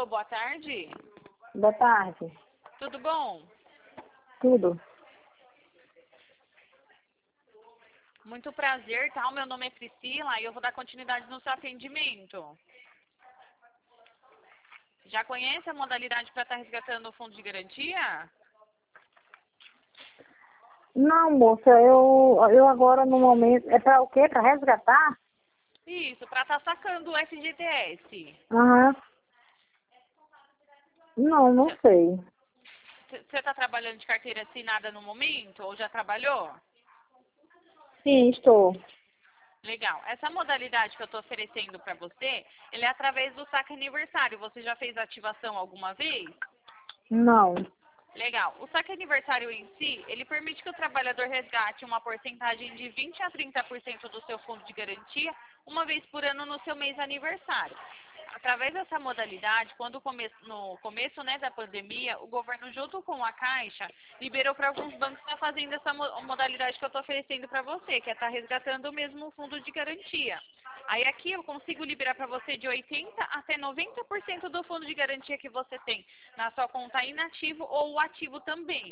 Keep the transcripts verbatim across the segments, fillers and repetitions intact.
Alô, boa tarde. Boa tarde. Tudo bom? Tudo. Muito prazer, tá? O meu nome é Priscila e eu vou dar continuidade no seu atendimento. Já conhece a modalidade para estar resgatando o fundo de garantia? Não, moça, eu, eu agora no momento... É pra o quê? Pra resgatar? Isso, para estar sacando o F G T S. Aham. Não, não sei. Você está trabalhando de carteira assinada no momento ou já trabalhou? Sim, estou. Legal. Essa modalidade que eu estou oferecendo para você, ele é através do saque aniversário. Você já fez ativação alguma vez? Não. Legal. O saque aniversário em si, ele permite que o trabalhador resgate uma porcentagem de vinte a trinta por cento do seu fundo de garantia uma vez por ano no seu mês aniversário. Através dessa modalidade, quando come no começo né, da pandemia, o governo, junto com a Caixa, liberou para alguns bancos estar fazendo essa mo modalidade que eu estou oferecendo para você, que é estar resgatando o mesmo fundo de garantia. Aí aqui eu consigo liberar para você de oitenta por cento até noventa por cento do fundo de garantia que você tem na sua conta inativo ou ativo também.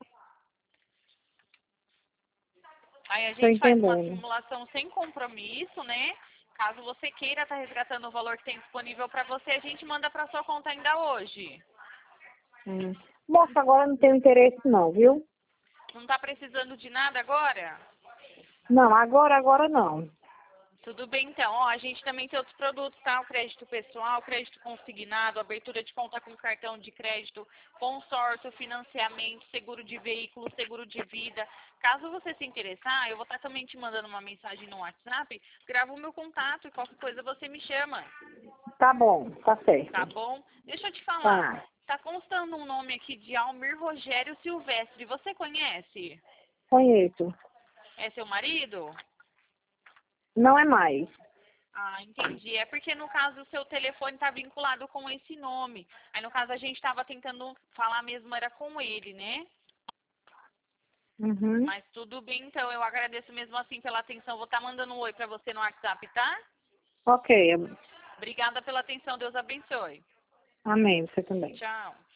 Aí a Estou gente faz uma entendendo. simulação sem compromisso, né? Caso você queira estar resgatando o valor que tem disponível para você, a gente manda para sua conta ainda hoje. Hum. Moça, agora não tenho interesse não, viu? Não está precisando de nada agora? Não, agora, agora não. Tudo bem, então. Ó, a gente também tem outros produtos, tá? O crédito pessoal, crédito consignado, abertura de conta com cartão de crédito, consórcio, financiamento, seguro de veículo, seguro de vida. Caso você se interessar, eu vou estar também te mandando uma mensagem no WhatsApp, grava o meu contato e qualquer coisa você me chama, Tá bom, tá tá certo. bom? Deixa eu te falar. Tá. Tá constando um nome aqui de Almir Rogério Silvestre. Você conhece? Conheço. É seu marido? Não é mais. Ah, entendi. É porque, no caso, o seu telefone está vinculado com esse nome. Aí, no caso, a gente estava tentando falar mesmo, era com ele, né? Uhum. Mas tudo bem, então. Eu agradeço mesmo assim pela atenção. Vou estar mandando um oi para você no WhatsApp, tá? Ok. Obrigada pela atenção. Deus abençoe. Amém. Você também. Tchau.